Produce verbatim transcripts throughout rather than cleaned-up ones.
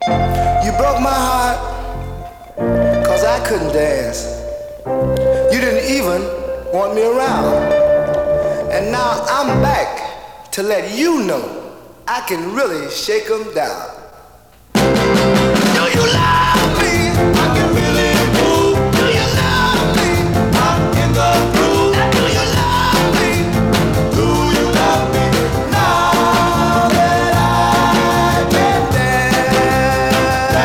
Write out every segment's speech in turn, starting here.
You broke my heart, cause I couldn't dance. You didn't even want me around. And now I'm back to let you know I can really shake 'em down. Do you love me? I can really move. Do you love me? I'm in the groove. Now do you love me? Do you love me? Now that I can dance.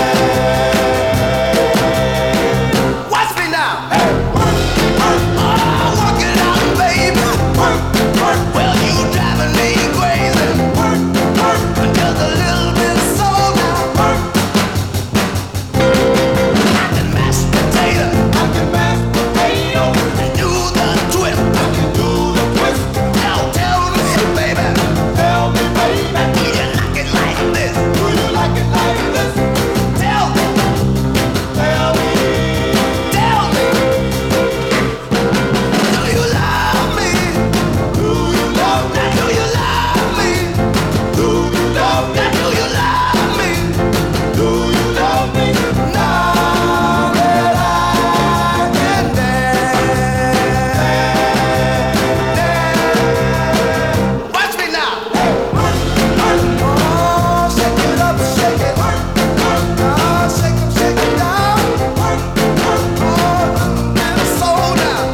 Watch me now. Hey, work, work. Oh, work it out, baby. Work, work. Well, you driving me crazy. Work, work. Just a little bit soul now. Work. I can mash potato. I can mash potato. And do the twist. I can do the twist. Now tell me, baby. Tell me, baby. Do you like it like this? Do you like it like this? Tell me. Tell me. Tell me. Do you love me? Do you love me? Now do you love me? Do you love me? Now do you love me? Do you love me? Now that I can dance, dance. Watch me now. Oh, shake it up, shake it. Oh, shake it, shake it down. Oh, and soul down.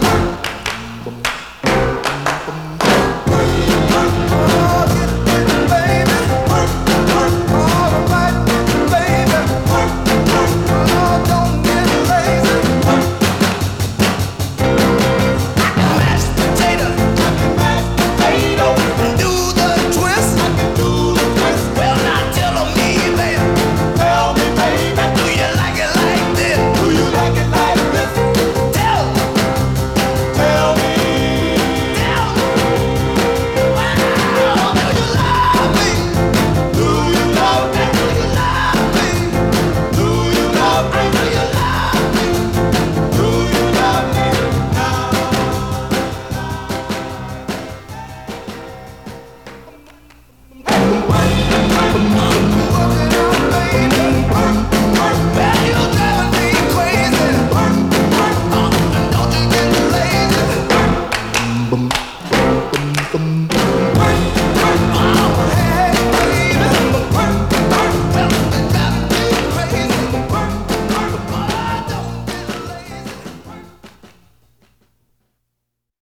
Oh, get it, get it, baby. All right, baby. Oh, don't get lazy. I can mash potato. I can mash potato. And do the twist. I can do the twist. Well, now tell me, baby. Tell me, baby. Do you like it like this? Do you like it like this? Tell me. Tell me. Tell me. Wow. Do you love me? Do you love me? Do you love me? Do you love me? Do you love me? Do you love me now?